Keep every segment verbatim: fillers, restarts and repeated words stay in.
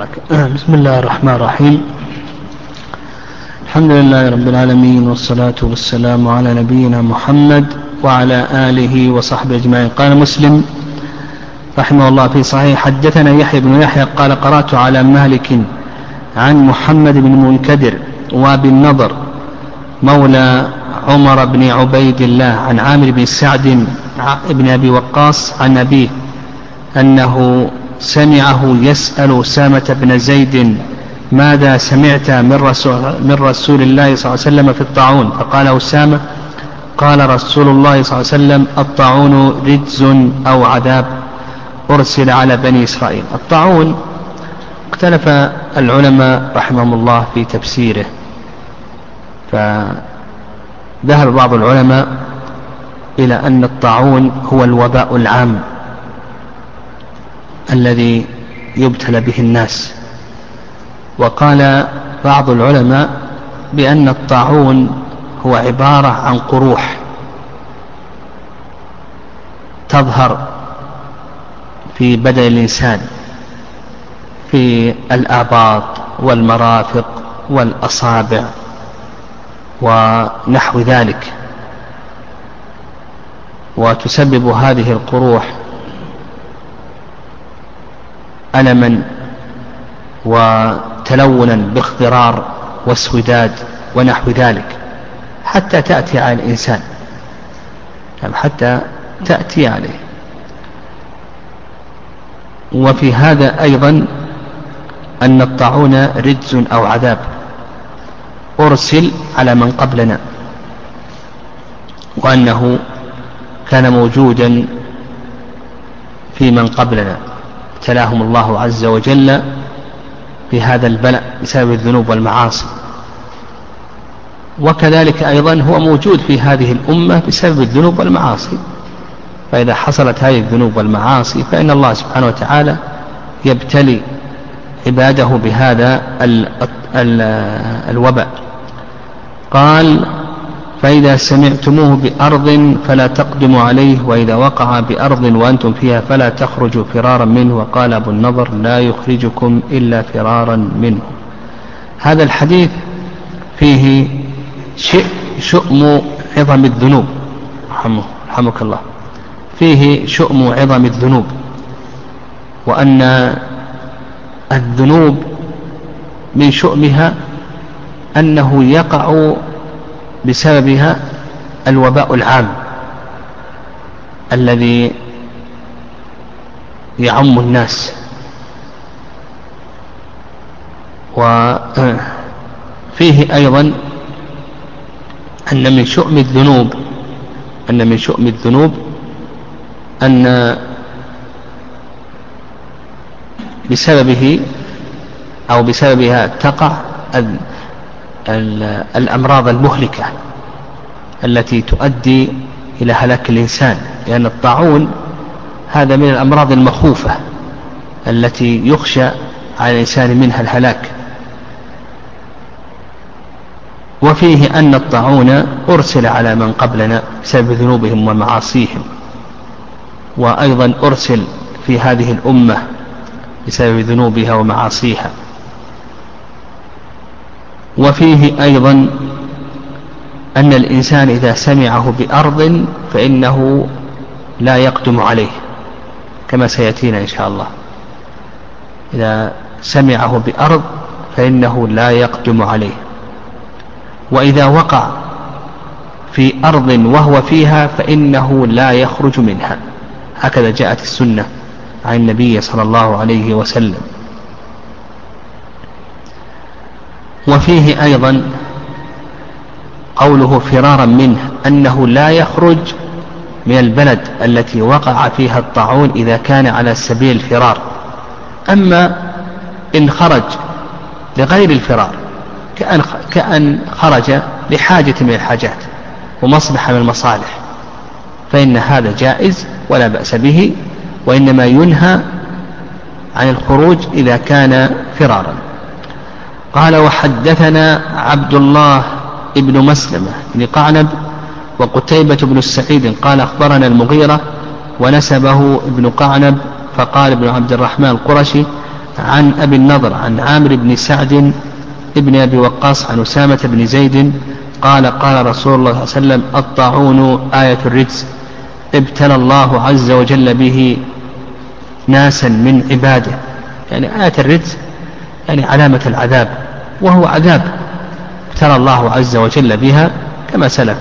بسم الله الرحمن الرحيم. الحمد لله رب العالمين، والصلاة والسلام على نبينا محمد وعلى آله وصحبه أجمعين. قال مسلم رحمه الله في صحيح: حدثنا يحيى بن يحيى قال: قرأت على مالك عن محمد بن منكدر وابي النضر مولى عمر بن عبيد الله عن عامر بن سعد بن أبي وقاص عن أبيه أنه سمعه يسأل أسامة بن زيد: ماذا سمعت من رسول, من رسول الله صلى الله عليه وسلم في الطاعون؟ فقال أسامة: قال رسول الله صلى الله عليه وسلم: الطاعون رجز أو عذاب أرسل على بني إسرائيل. الطاعون اختلف العلماء رحمهم الله في تفسيره، فذهب بعض العلماء إلى أن الطاعون هو الوباء العام الذي يبتلى به الناس، وقال بعض العلماء بأن الطاعون هو عبارة عن قروح تظهر في بدن الإنسان في الآباط والمرافق والأصابع ونحو ذلك، وتسبب هذه القروح ألما وتلونا باخضرار واسوداد ونحو ذلك حتى تأتي على الإنسان، حتى تأتي عليه. وفي هذا أيضا أن الطاعون رجز أو عذاب أرسل على من قبلنا، وأنه كان موجودا في من قبلنا ابتلاهم الله عز وجل بهذا البلاء بسبب الذنوب والمعاصي، وكذلك أيضا هو موجود في هذه الأمة بسبب الذنوب والمعاصي. فإذا حصلت هذه الذنوب والمعاصي فإن الله سبحانه وتعالى يبتلي عباده بهذا ال ال الوباء. قال: فإذا سمعتموه بأرض فلا تقدموا عليه، وإذا وقع بأرض وأنتم فيها فلا تخرجوا فرارا منه. وقال أبو النضر: لا يخرجكم إلا فرارا منه. هذا الحديث فيه شؤم عظم الذنوب، رحمك الله، فيه شؤم عظم الذنوب، وأن الذنوب من شؤمها أنه يقع بسببها الوباء العام الذي يعم الناس. وفيه أيضا أن من شؤم الذنوب أن من شؤم الذنوب أن بسببه أو بسببها تقع الأمراض المهلكة التي تؤدي إلى هلاك الإنسان، لأن الطاعون هذا من الأمراض المخوفة التي يخشى على الإنسان منها الهلاك. وفيه أن الطاعون أرسل على من قبلنا بسبب ذنوبهم ومعاصيهم، وأيضا أرسل في هذه الأمة بسبب ذنوبها ومعاصيها. وفيه أيضا أن الإنسان إذا سمعه بأرض فإنه لا يقدم عليه، كما سيأتينا إن شاء الله. إذا سمعه بأرض فإنه لا يقدم عليه، وإذا وقع في أرض وهو فيها فإنه لا يخرج منها. هكذا جاءت السنة عن النبي صلى الله عليه وسلم. وفيه أيضا قوله فرارا منه، أنه لا يخرج من البلد التي وقع فيها الطاعون إذا كان على سبيل الفرار. أما إن خرج لغير الفرار، كأن, كأن خرج لحاجة من الحاجات ومصلحة من المصالح، فإن هذا جائز ولا بأس به، وإنما ينهى عن الخروج إذا كان فرارا. قال: وحدثنا عبد الله ابن مسلمة بن قعنب وقتيبة بن السعيد قال: أخبرنا المغيرة، ونسبه ابن قعنب فقال ابن عبد الرحمن القرشي: عن أبي النضر عن عامر بن سعد ابن أبي وقاص عن أسامة بن زيد قال قال رسول الله صلى الله عليه وسلم الطاعون آية الرجس ابتلى الله عز وجل به ناسا من عباده. يعني آية الرجس يعني علامة العذاب، وهو عذاب ابتلى الله عز وجل بها كما سلف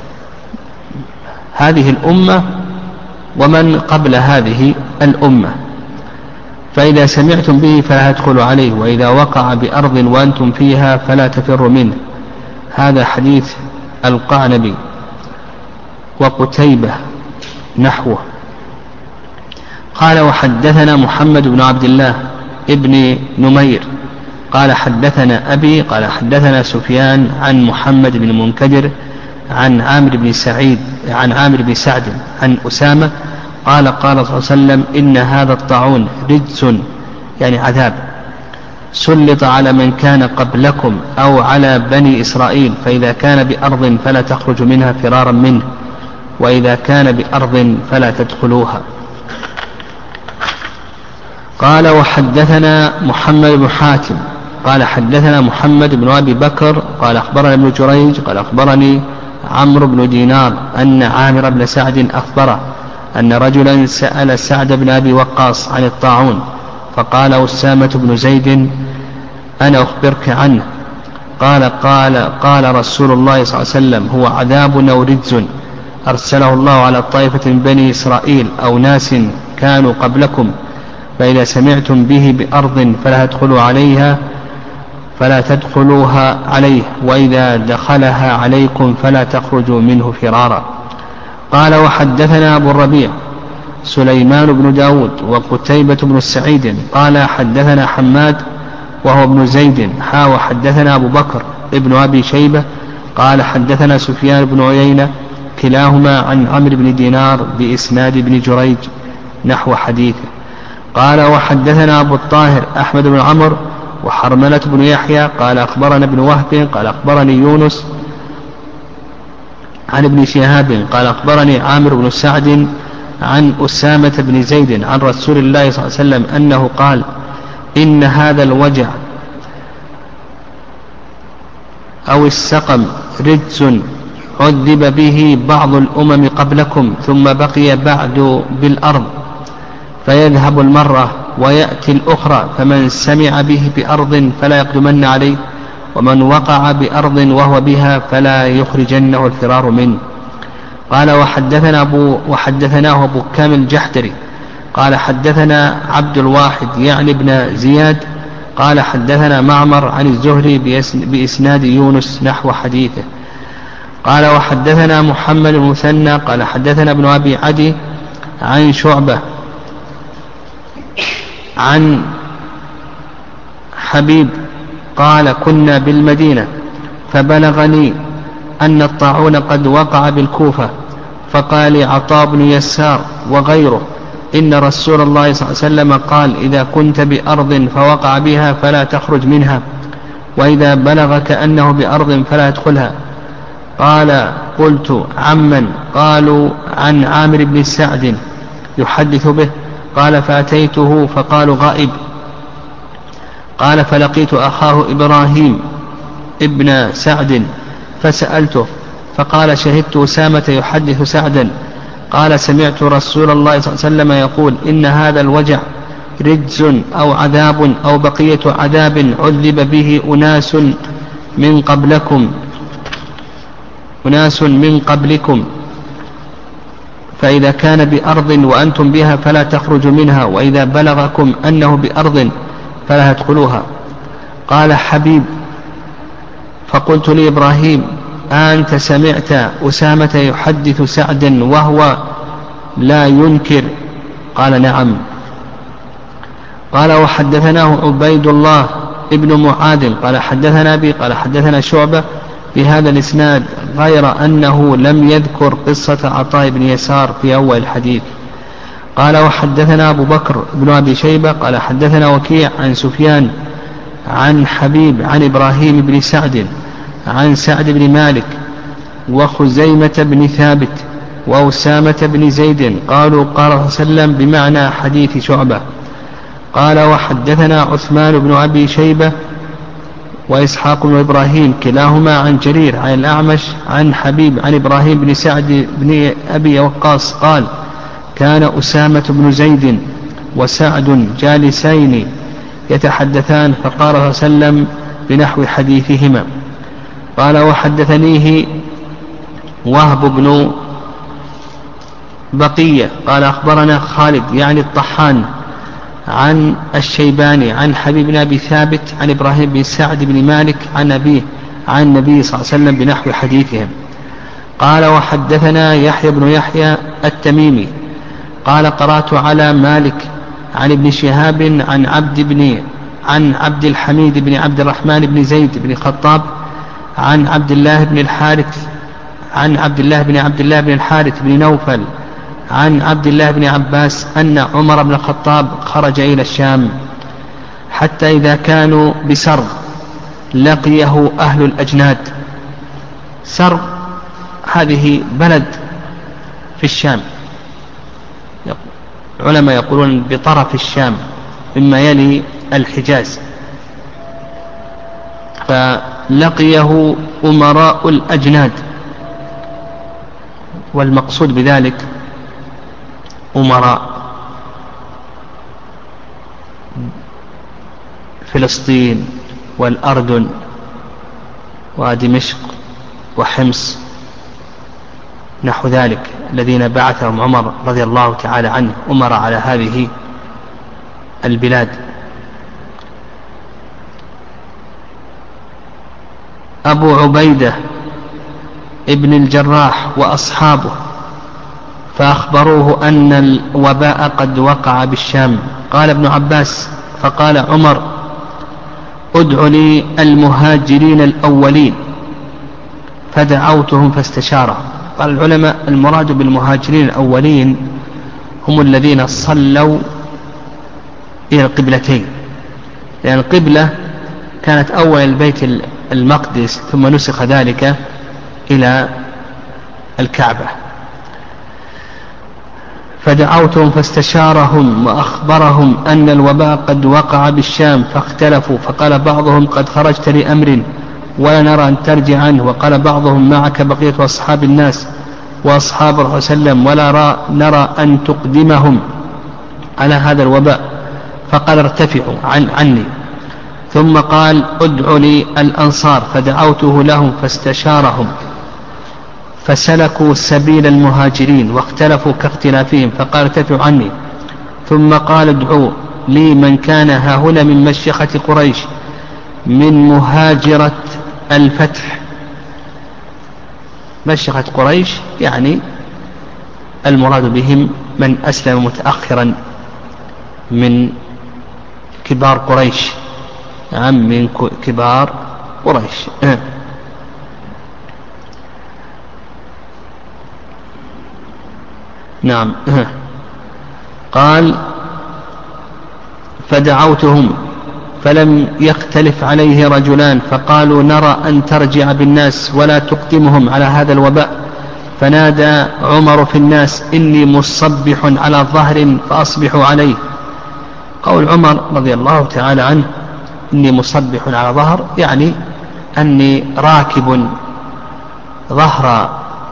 هذه الأمة ومن قبل هذه الأمة. فإذا سمعتم به فلا تدخلوا عليه، وإذا وقع بأرض وأنتم فيها فلا تفروا منه. هذا حديث القعنبي وقتيبة نحوه. قال وحدثنا محمد بن عبد الله ابن نمير قال حدثنا أبي قال حدثنا سفيان عن محمد بن منكدر عن عامر بن سعيد عن عامر بن سعد عن أسامة قال قال صلى الله عليه وسلم إن هذا الطاعون رجس يعني عذاب سلط على من كان قبلكم أو على بني إسرائيل، فإذا كان بأرض فلا تخرج منها فرارا منه، وإذا كان بأرض فلا تدخلوها. قال وحدثنا محمد بن حاتم قال حدثنا محمد بن أبي بكر قال أخبرنا ابن جريج قال أخبرني عمرو بن دينار أن عامر بن سعد أخبره أن رجلا سأل سعد بن أبي وقاص عن الطاعون فقال أسامة بن زيد أنا أخبرك عنه. قال قال قال رسول الله صلى الله عليه وسلم هو عذاب أو رجز أرسله الله على طائفة من بني إسرائيل أو ناس كانوا قبلكم، فإذا سمعتم به بأرض فلا تدخلوا عليها فلا تدخلوها عليه، وإذا دخلها عليكم فلا تخرجوا منه فرارا. قال وحدثنا أبو الربيع سليمان بن داود وقتيبة بن سعيد قال حدثنا حماد وهو ابن زيد حا وحدثنا أبو بكر ابن أبي شيبة قال حدثنا سفيان بن عيينة كلاهما عن عمرو بن دينار بإسناد ابن جريج نحو حديثه. قال وحدثنا أبو الطاهر أحمد بن عمرو وحرملة بن يحيى قال أخبرنا ابن وهب قال أخبرني يونس عن ابن شهاب قال أخبرني عامر بن سعد عن أسامة بن زيد عن رسول الله صلى الله عليه وسلم أنه قال إن هذا الوجع أو السقم رجس عذب به بعض الأمم قبلكم ثم بقي بعد بالأرض، فيذهب المرة ويأتي الأخرى، فمن سمع به بأرض فلا يقدمن عليه، ومن وقع بأرض وهو بها فلا يخرجنه الفرار منه. قال وحدثنا أبو وحدثناه أبو كامل الجحدري قال حدثنا عبد الواحد يعني ابن زياد قال حدثنا معمر عن الزهري بإسناد يونس نحو حديثه. قال وحدثنا محمد المثنى قال حدثنا ابن أبي عدي عن شعبة عن حبيب قال كنا بالمدينة فبلغني أن الطاعون قد وقع بالكوفة، فقال لي عطاء بن يسار وغيره إن رسول الله صلى الله عليه وسلم قال إذا كنت بأرض فوقع بها فلا تخرج منها، وإذا بلغك أنه بأرض فلا تدخلها. قال قلت عمن؟ قالوا عن عامر بن سعد يحدث به. قال فأتيته فقالوا غائب. قال فلقيت أخاه إبراهيم ابن سعد فسألته فقال شهدت أسامة يحدث سعدا قال سمعت رسول الله صلى الله عليه وسلم يقول إن هذا الوجع رجز أو عذاب أو بقية عذاب عذب به أناس من قبلكم أناس من قبلكم فإذا كان بأرض وأنتم بها فلا تخرجوا منها، وإذا بلغكم أنه بأرض فلا تدخلوها. قال حبيب فقلت لإبراهيم أنت سمعت أسامة يحدث سعدا وهو لا ينكر؟ قال نعم. قال وحدثناه عبيد الله ابن معاذ قال حدثنا أبي قال حدثنا شعبة بهذا الإسناد غير أنه لم يذكر قصة عطاء بن يسار في أول الحديث. قال وحدثنا أبو بكر بن أبي شيبة قال حدثنا وكيع عن سفيان عن حبيب عن إبراهيم بن سعد عن سعد بن مالك وخزيمة بن ثابت وأسامة بن زيد قالوا قال صلى الله عليه وسلم بمعنى حديث شعبة. قال وحدثنا عثمان بن أبي شيبة وإسحاق بن إبراهيم كلاهما عن جرير عن الأعمش عن حبيب عن إبراهيم بن سعد بن أبي وقاص قال كان أسامة بن زيد وسعد جالسين يتحدثان فقال صلى الله عليه وسلم بنحو حديثهما. قال وحدثنيه وهب بن بقية قال أخبرنا خالد يعني الطحان عن الشيباني عن حبيب بن أبي ثابت عن إبراهيم بن سعد بن مالك عن أبيه عن النبي صلى الله عليه وسلم بنحو حديثهم. قال وحدثنا يحيى بن يحيى التميمي قال قرأت على مالك عن ابن شهاب عن عبد بن عن عبد الحميد بن عبد الرحمن بن زيد بن الخطاب عن عبد الله بن الحارث عن عبد الله بن عبد الله بن الحارث بن نوفل عن عبد الله بن عباس أن عمر بن الخطاب خرج إلى الشام حتى إذا كانوا بسرغ لقيه أهل الأجناد. سرغ هذه بلد في الشام، العلماء يقولون بطرف الشام مما يلي الحجاز، فلقيه أمراء الأجناد، والمقصود بذلك أمراء فلسطين والأردن ودمشق وحمص نحو ذلك الذين بعثهم عمر رضي الله تعالى عنه أمر على هذه البلاد. أبو عبيدة ابن الجراح وأصحابه فأخبروه أن الوباء قد وقع بالشام. قال ابن عباس فقال عمر ادع لي المهاجرين الأولين فدعوتهم فاستشاره. قال العلماء المراد بالمهاجرين الأولين هم الذين صلوا إلى القبلتين، لأن القبلة كانت أول البيت المقدس ثم نسخ ذلك إلى الكعبة. فدعوتهم فاستشارهم وأخبرهم أن الوباء قد وقع بالشام فاختلفوا، فقال بعضهم قد خرجت لأمر ولا نرى أن ترجع عنه، وقال بعضهم معك بقية أصحاب الناس وأصحاب الرسول صلى الله عليه وسلم ولا نرى أن تقدمهم على هذا الوباء، فقال ارتفعوا عن عني. ثم قال ادعوا لي الأنصار فدعوته لهم فاستشارهم فسلكوا سبيل المهاجرين واختلفوا كاختلافهم، فقال ارتفعوا عني. ثم قال ادعوا لي من كان هاهنا من مشيخة قريش من مهاجرة الفتح. مشيخة قريش يعني المراد بهم من أسلم متأخرا من كبار قريش، نعم من كبار قريش. نعم. قال فدعوتهم فلم يختلف عليه رجلان فقالوا نرى أن ترجع بالناس ولا تقدمهم على هذا الوباء. فنادى عمر في الناس إني مصبح على ظهر فأصبحوا عليه. قول عمر رضي الله تعالى عنه إني مصبح على ظهر يعني أني راكب ظهر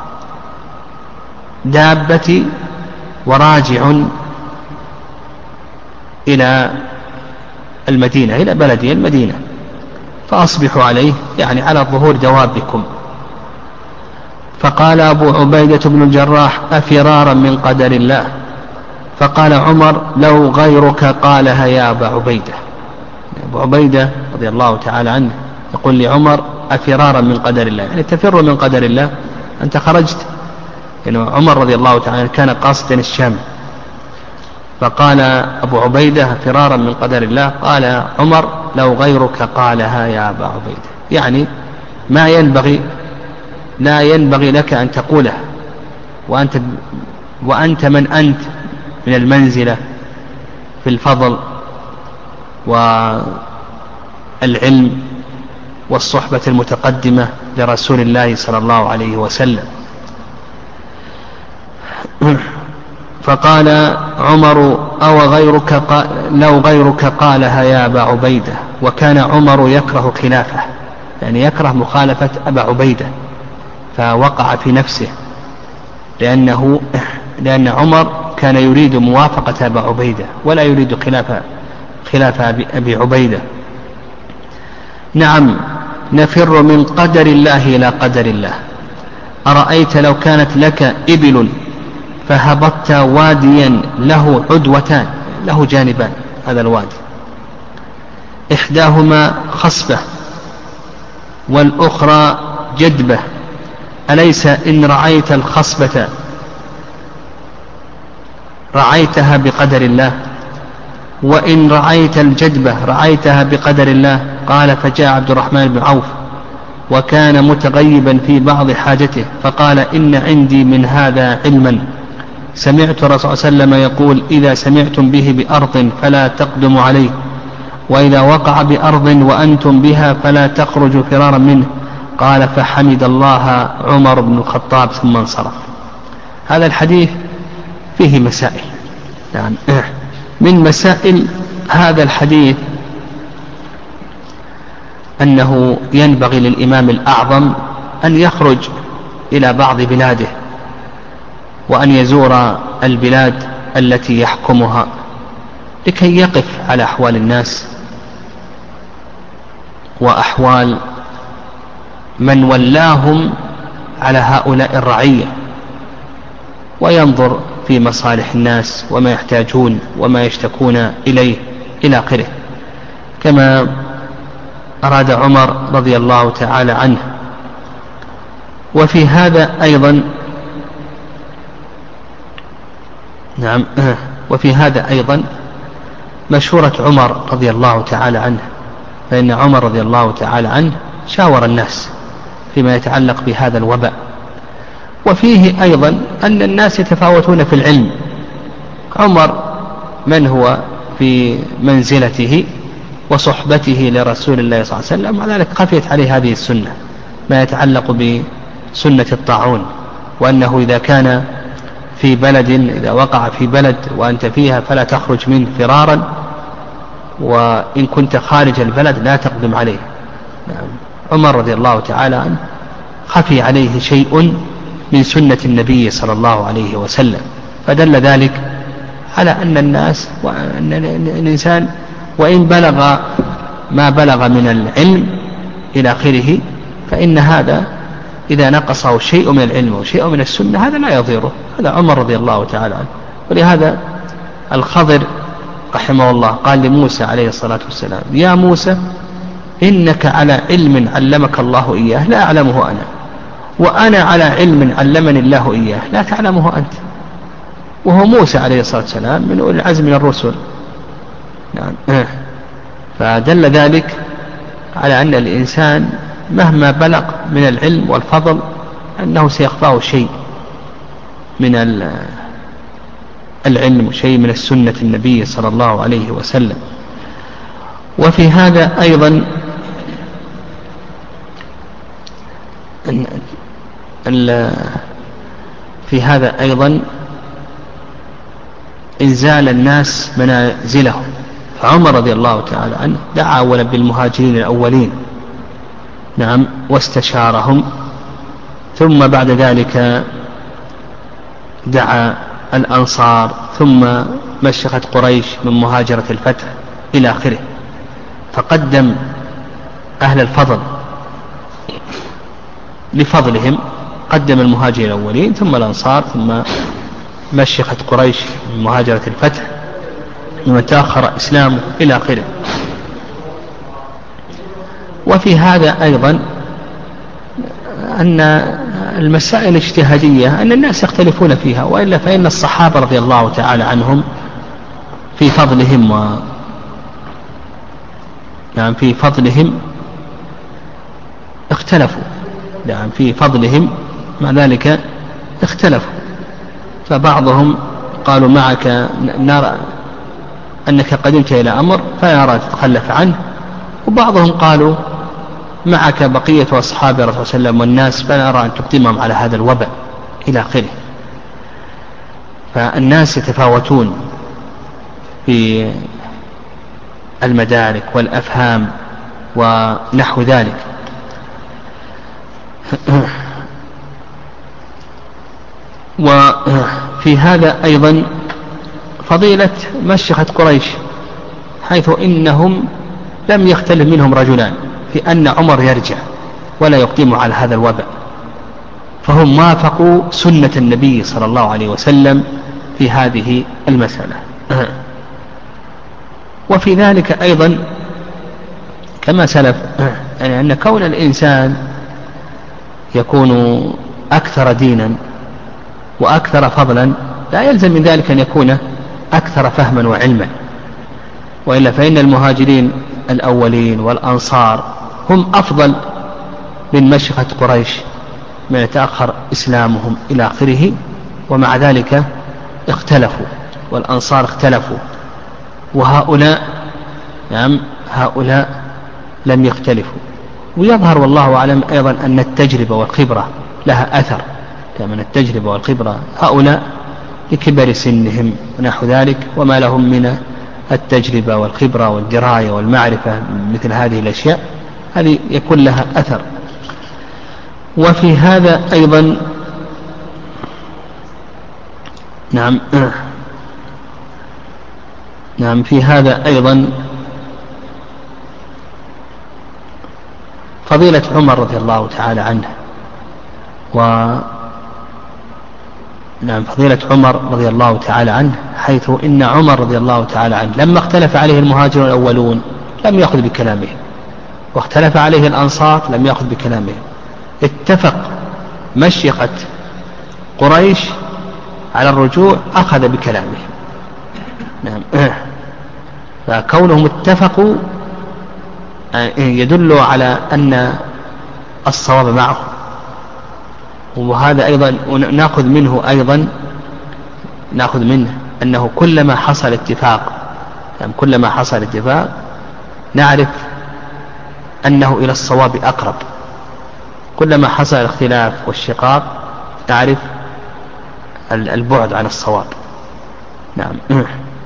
دابتي وراجع إلى المدينة إلى بلدي المدينة، فأصبحوا عليه يعني على ظهور دوابكم. فقال أبو عبيدة بن الجراح أفرارا من قدر الله؟ فقال عمر لو غيرك قالها يا أبا عبيدة. أبو عبيدة رضي الله تعالى عنه يقول لعمر أفرارا من قدر الله، يعني تفر من قدر الله، أنت خرجت. يعني عمر رضي الله تعالى عنه كان قاصدا الشام، فقال أبو عبيدة فرارا من قدر الله، قال عمر لو غيرك قالها يا أبا عبيدة، يعني ما ينبغي لا ينبغي لك أن تقولها، وأنت, وأنت من أنت من المنزلة في الفضل والعلم والصحبة المتقدمة لرسول الله صلى الله عليه وسلم. فقال عمر أو غيرك قال لو غيرك قالها يا أبا عبيدة. وكان عمر يكره خلافه، يعني يكره مخالفة أبا عبيدة، فوقع في نفسه، لأنه لأن عمر كان يريد موافقة أبا عبيدة ولا يريد خلاف خلاف أبي عبيدة. نعم، نفر من قدر الله إلى قدر الله. أرأيت لو كانت لك إبل فهبطت واديا له عدوتان، له جانبان هذا الوادي، إحداهما خصبة والأخرى جدبة، أليس إن رعيت الخصبة رعيتها بقدر الله، وإن رعيت الجدبة رعيتها بقدر الله؟ قال: فجاء عبد الرحمن بن عوف وكان متغيبا في بعض حاجته فقال: إن عندي من هذا علما، سمعت الرسول صلى الله عليه وسلم يقول: إذا سمعتم به بأرض فلا تقدموا عليه، وإذا وقع بأرض وأنتم بها فلا تخرجوا فرارا منه. قال: فحمد الله عمر بن الخطاب ثم انصرف. هذا الحديث فيه مسائل، يعني من مسائل هذا الحديث أنه ينبغي للإمام الأعظم أن يخرج إلى بعض بلاده وأن يزور البلاد التي يحكمها لكي يقف على أحوال الناس وأحوال من ولاهم على هؤلاء الرعية، وينظر في مصالح الناس وما يحتاجون وما يشتكون إليه إلى آخره، كما أراد عمر رضي الله تعالى عنه. وفي هذا أيضا نعم وفي هذا أيضا مشورة عمر رضي الله تعالى عنه، فإن عمر رضي الله تعالى عنه شاور الناس فيما يتعلق بهذا الوباء. وفيه أيضا أن الناس يتفاوتون في العلم. عمر من هو في منزلته وصحبته لرسول الله صلى الله عليه وسلم، وذلك خفيت عليه هذه السنة ما يتعلق بسنة الطاعون، وأنه إذا كان في بلد إذا وقع في بلد وأنت فيها فلا تخرج منه فرارا، وإن كنت خارج البلد لا تقدم عليه. نعم. عمر رضي الله تعالى عنه خفي عليه شيء من سنة النبي صلى الله عليه وسلم، فدل ذلك على أن الناس وأن الإنسان وإن بلغ ما بلغ من العلم إلى آخره، فإن هذا إذا نقصه شيء من العلم وشيء من السنة هذا لا يضيره. هذا عمر رضي الله تعالى عنه. ولهذا الخضر رحمه الله قال لموسى عليه الصلاة والسلام: يا موسى إنك على علم علمك الله إياه لا أعلمه أنا، وأنا على علم علمني الله إياه لا تعلمه أنت. وهو موسى عليه الصلاة والسلام من أولي العزم من الرسل. نعم. فدل ذلك على أن الإنسان مهما بلغ من العلم والفضل أنه سيخفاه شيء من العلم وشيء من السنة النبي صلى الله عليه وسلم. وفي هذا أيضا في هذا أيضا إنزال الناس منازلهم. فعمر رضي الله تعالى عنه دعا أولا بالمهاجرين الأولين، نعم، واستشارهم، ثم بعد ذلك دعا الأنصار، ثم مشيخة قريش من مهاجرة الفتح إلى آخره. فقدم أهل الفضل لفضلهم، قدم المهاجرين الأولين ثم الأنصار ثم مشيخة قريش من مهاجرة الفتح ومن تأخر إسلامه إلى آخره. وفي هذا أيضا أن المسائل الاجتهادية أن الناس يختلفون فيها، وإلا فإن الصحابة رضي الله تعالى عنهم في فضلهم و نعم في فضلهم اختلفوا، نعم في فضلهم مع ذلك اختلفوا. فبعضهم قالوا معك نرى أنك قدمت إلى أمر فيرى تتخلف عنه، وبعضهم قالوا معك بقية أصحاب رسول الله صلى الله عليه وسلم والناس فنرى أن تقدمهم على هذا الوباء إلى آخره. فالناس يتفاوتون في المدارك والأفهام ونحو ذلك. وفي هذا أيضا فضيلة مشيخة قريش، حيث إنهم لم يختلف منهم رجلان في أن عمر يرجع ولا يقدم على هذا الوباء، فهم وافقوا سنة النبي صلى الله عليه وسلم في هذه المسألة. وفي ذلك أيضا كما سلف يعني أن كون الإنسان يكون أكثر دينا وأكثر فضلا لا يلزم من ذلك أن يكون أكثر فهما وعلما، وإلا فإن المهاجرين الأولين والأنصار هم أفضل من مشيخة قريش من يتأخر إسلامهم إلى آخره، ومع ذلك اختلفوا، والأنصار اختلفوا، وهؤلاء نعم هؤلاء لم يختلفوا. ويظهر والله أعلم أيضا أن التجربة والخبرة لها أثر، كما التجربة والخبرة هؤلاء لكبر سنهم ونحو ذلك، وما لهم من التجربة والخبرة والدراية والمعرفة مثل هذه الأشياء، هذه يكون لها أثر. وفي هذا أيضا نعم نعم في هذا أيضا فضيلة عمر رضي الله تعالى عنه، و نعم فضيلة عمر رضي الله تعالى عنه، حيث إن عمر رضي الله تعالى عنه لما اختلف عليه المهاجرون الأولون لم يأخذ بكلامهم، واختلف عليه الأنصار لم يأخذ بكلامهم، اتفق مشيخة قريش على الرجوع أخذ بكلامهم. نعم فكونهم اتفقوا يدل على أن الصواب معه. وهذا أيضا نأخذ منه أيضا نأخذ منه أنه كلما حصل اتفاق يعني كلما حصل اتفاق نعرف أنه إلى الصواب أقرب، كلما حصل الاختلاف والشقاق نعرف البعد عن الصواب. نعم.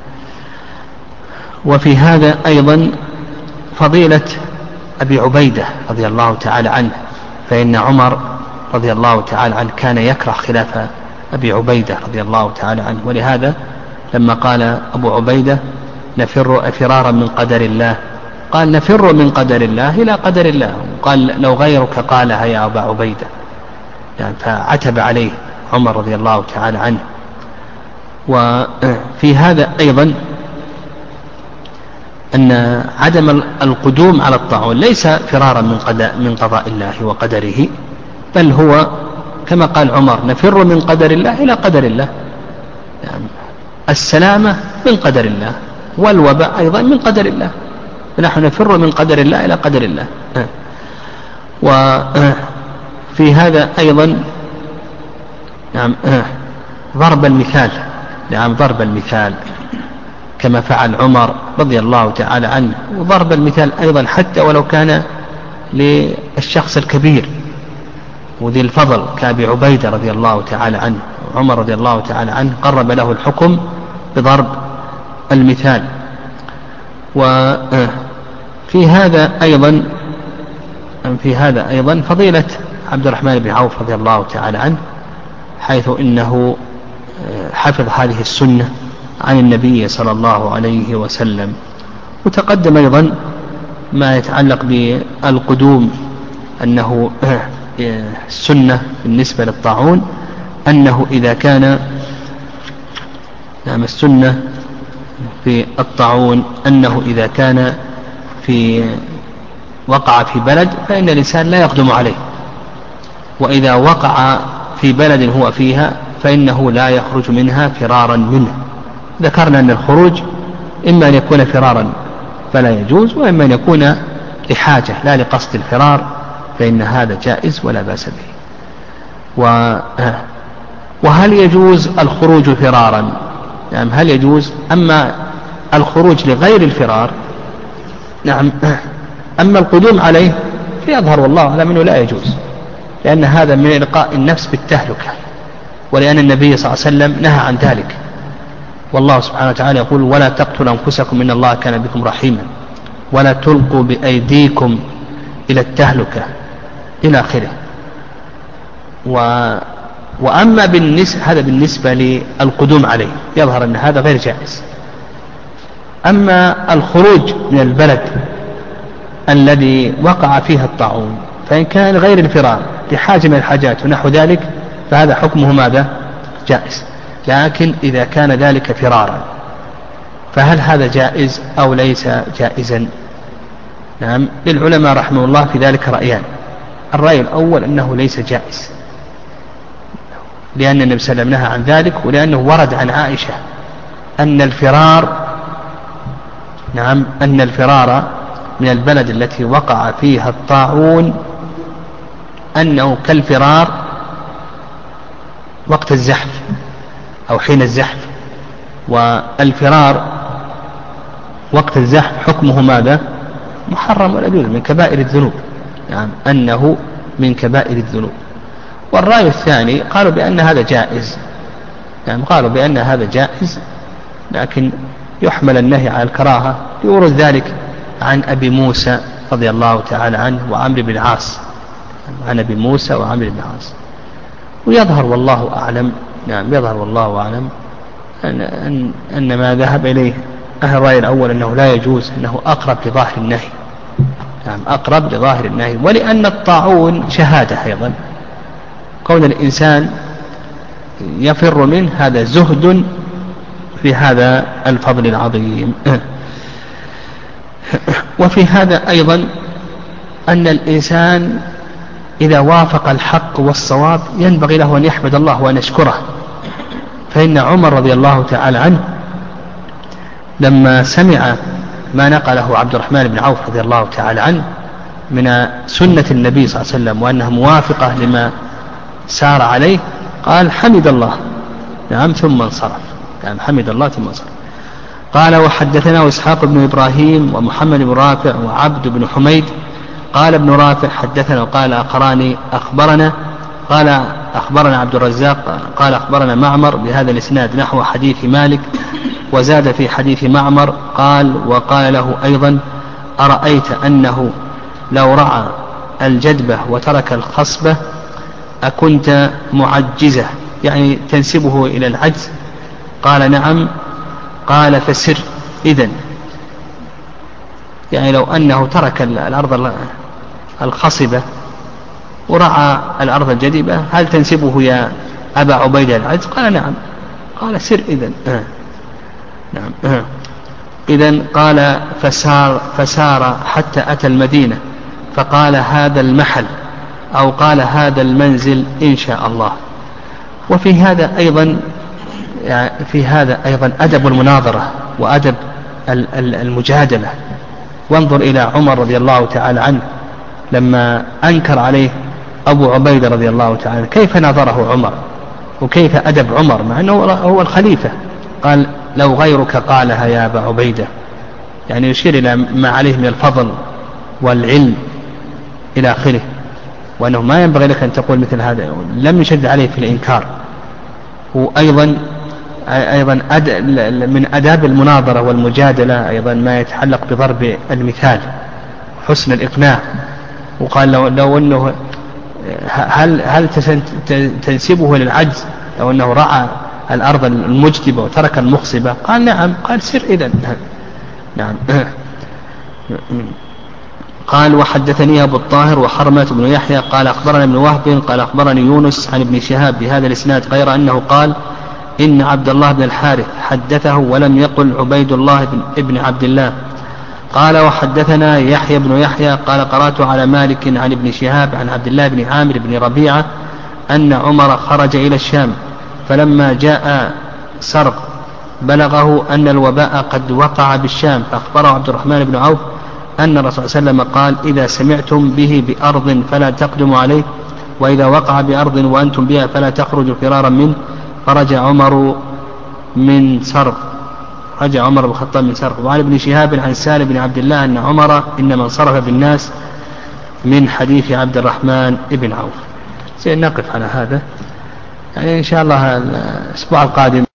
وفي هذا أيضا فضيلة أبي عبيدة رضي الله تعالى عنه، فإن عمر رضي الله تعالى عنه كان يكره خلاف أبي عبيدة رضي الله تعالى عنه، ولهذا لما قال أبو عبيدة نفر فرارا من قدر الله قال نفر من قدر الله إلى قدر الله، قال لو غيرك قالها يا أبا عبيدة، يعني فعتب عليه عمر رضي الله تعالى عنه. وفي هذا أيضا أن عدم القدوم على الطاعون ليس فرارا من قضاء الله وقدره، بل هو كما قال عمر نفر من قدر الله إلى قدر الله، يعني السلامة من قدر الله والوباء أيضا من قدر الله، فنحن نفر من قدر الله إلى قدر الله. وفي هذا أيضا نعم ضرب المثال نعم ضرب المثال كما فعل عمر رضي الله تعالى عنه، وضرب المثال أيضا حتى ولو كان للشخص الكبير وذي الفضل كأبي عبيدة رضي الله تعالى عنه، عمر رضي الله تعالى عنه قرب له الحكم بضرب المثال. وفي هذا أيضا في هذا أيضا فضيلة عبد الرحمن بن عوف رضي الله تعالى عنه، حيث إنه حفظ هذه السنة عن النبي صلى الله عليه وسلم. وتقدم أيضا ما يتعلق بالقدوم أنه السنة بالنسبة للطاعون أنه إذا كان نعم السنة في الطاعون أنه إذا كان في وقع في بلد فإن الإنسان لا يقدم عليه، وإذا وقع في بلد هو فيها فإنه لا يخرج منها فرارا منه. ذكرنا أن الخروج إما أن يكون فرارا فلا يجوز، وإما أن يكون لحاجة لا لقصد الفرار، فإن هذا جائز ولا بأس به. وهل يجوز الخروج فرارا؟ نعم هل يجوز؟ أما الخروج لغير الفرار نعم، أما القدوم عليه فيظهر والله أعلم أنه لا يجوز، لأن هذا من إلقاء النفس بالتهلكة، ولأن النبي صلى الله عليه وسلم نهى عن ذلك، والله سبحانه وتعالى يقول ولا تقتلوا أنفسكم إن الله كان بكم رحيما ولا تلقوا بأيديكم إلى التهلكة إلى آخره. و... وأما بالنسبة هذا بالنسبة للقدوم عليه يظهر أن هذا غير جائز. أما الخروج من البلد الذي وقع فيها الطاعون فإن كان غير الفرار لحاجة من الحاجات ونحو ذلك فهذا حكمه ماذا؟ جائز. لكن إذا كان ذلك فرارا فهل هذا جائز أو ليس جائزا؟ نعم، للعلماء رحمه الله في ذلك رأيان. الرأي الأول أنه ليس جائز، لأن النبي صلى الله عليه وسلم نهى عن ذلك، ولأنه ورد عن عائشة أن الفرار نعم أن الفرار من البلد التي وقع فيها الطاعون أنه كالفرار وقت الزحف أو حين الزحف، والفرار وقت الزحف حكمه ماذا؟ محرم ولا يجوز، من كبائر الذنوب، يعني أنه من كبائر الذنوب. والرأي الثاني قالوا بأن هذا جائز، يعني قالوا بأن هذا جائز لكن يحمل النهي على الكراهة يورد ذلك عن أبي موسى رضي الله تعالى عنه وعمرو بن العاص، عن أبي موسى وعمرو بن العاص. ويظهر والله أعلم نعم يظهر والله أعلم أن, أن, أن ما ذهب إليه أهل الرأي الأول أنه لا يجوز، أنه أقرب لظاهر النهي، نعم أقرب لظاهر النهي. ولأن الطاعون شهادة أيضا، كون الإنسان يفر منه هذا زهد في هذا الفضل العظيم. وفي هذا أيضا أن الإنسان إذا وافق الحق والصواب ينبغي له أن يحمد الله وأن يشكره. فإن عمر رضي الله تعالى عنه لما سمع ما نقله عبد الرحمن بن عوف رضي الله تعالى عنه من سنة النبي صلى الله عليه وسلم وأنها موافقة لما سار عليه قال حمد الله، نعم ثم انصرف، يعني حمد الله ثم انصرف. قال وحدثنا إسحاق بن إبراهيم ومحمد بن رافع وعبد بن حميد. قال ابن رافع حدثنا وقال أخبرني أخبرنا قال أخبرنا عبد الرزاق قال أخبرنا معمر بهذا الإسناد نحو حديث مالك، وزاد في حديث معمر قال وقال له أيضا أرأيت أنه لو رعى الجدبة وترك الخصبة أكنت معجزة، يعني تنسبه إلى العجز؟ قال نعم. قال فسر إذن، يعني لو أنه ترك الأرض الخصبة ورعى الأرض الجدبة هل تنسبه يا أبا عبيدة العجز؟ قال نعم. قال سر إذن آه. نعم آه. إذن قال فسار, فسار حتى أتى المدينة فقال هذا المحل أو قال هذا المنزل إن شاء الله. وفي هذا أيضا يعني في هذا أيضا أدب المناظرة وأدب المجادلة. وانظر إلى عمر رضي الله تعالى عنه لما أنكر عليه أبو عبيدة رضي الله تعالى عنه كيف ناظره عمر وكيف أدب عمر مع أنه هو الخليفة. قال لو غيرك قالها يا أبا عبيدة، يعني يشير إلى ما عليه من الفضل والعلم إلى آخره، وأنه ما ينبغي لك أن تقول مثل هذا. لم يشد عليه في الإنكار. وأيضا أيضا من أداب المناظرة والمجادلة أيضا ما يتعلق بضرب المثال حسن الإقناع. وقال لو, لو أنه هل, هل تنسبه للعجز لو أنه رعى الأرض المجدبة وترك المخصبة؟ قال نعم. قال سر إذن نعم. قال وحدثني أبو الطاهر وحرمة بن يحيى قال أخبرنا ابن وهب قال أخبرني يونس عن ابن شهاب بهذا الإسناد غير أنه قال إن عبد الله بن الحارث حدثه ولم يقل عبيد الله بن ابن عبد الله. قال وحدثنا يحيى بن يحيى قال قرأت على مالك عن ابن شهاب عن عبد الله بن عامر بن ربيعة أن عمر خرج إلى الشام فلما جاء سرق بلغه أن الوباء قد وقع بالشام فأخبره عبد الرحمن بن عوف أن الرسول صلى الله عليه وسلم قال إذا سمعتم به بأرض فلا تقدموا عليه وإذا وقع بأرض وأنتم بها فلا تخرجوا فرارا منه. فرجع عمر من سرق رجع عمر بن الخطاب من سرق. وعن ابن شهاب عن سالم بن عبد الله أن عمر إنما انصرف بالناس من حديث عبد الرحمن بن عوف. سنقف على هذا يعني إن شاء الله الأسبوع القادم